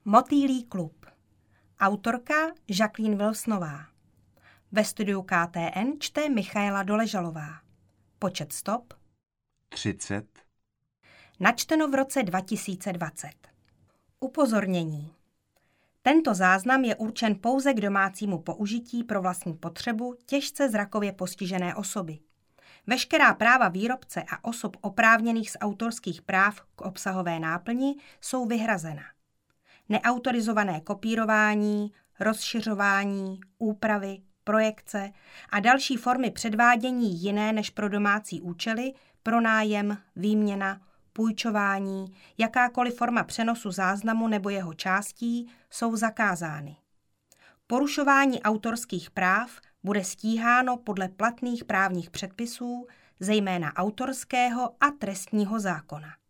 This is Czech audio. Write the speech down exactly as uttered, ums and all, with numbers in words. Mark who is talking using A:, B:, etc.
A: Motýlí klub. Autorka Jacqueline Wilsonová. Ve studiu K T N čte Michaela Doležalová. Počet stop
B: třicet.
A: Načteno v roce dva tisíce dvacet. Upozornění. Tento záznam je určen pouze k domácímu použití pro vlastní potřebu těžce zrakově postižené osoby. Veškerá práva výrobce a osob oprávněných z autorských práv k obsahové náplni jsou vyhrazena. Neautorizované kopírování, rozšiřování, úpravy, projekce a další formy předvádění jiné než pro domácí účely, pronájem, výměna, půjčování, jakákoliv forma přenosu záznamu nebo jeho částí jsou zakázány. Porušování autorských práv bude stíháno podle platných právních předpisů, zejména autorského a trestního zákona.